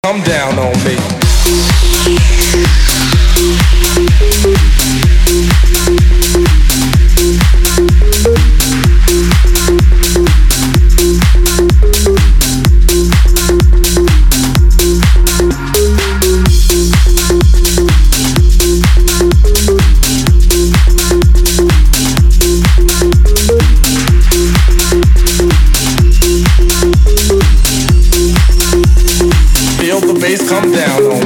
Come down on me. Feel the bass come down on me.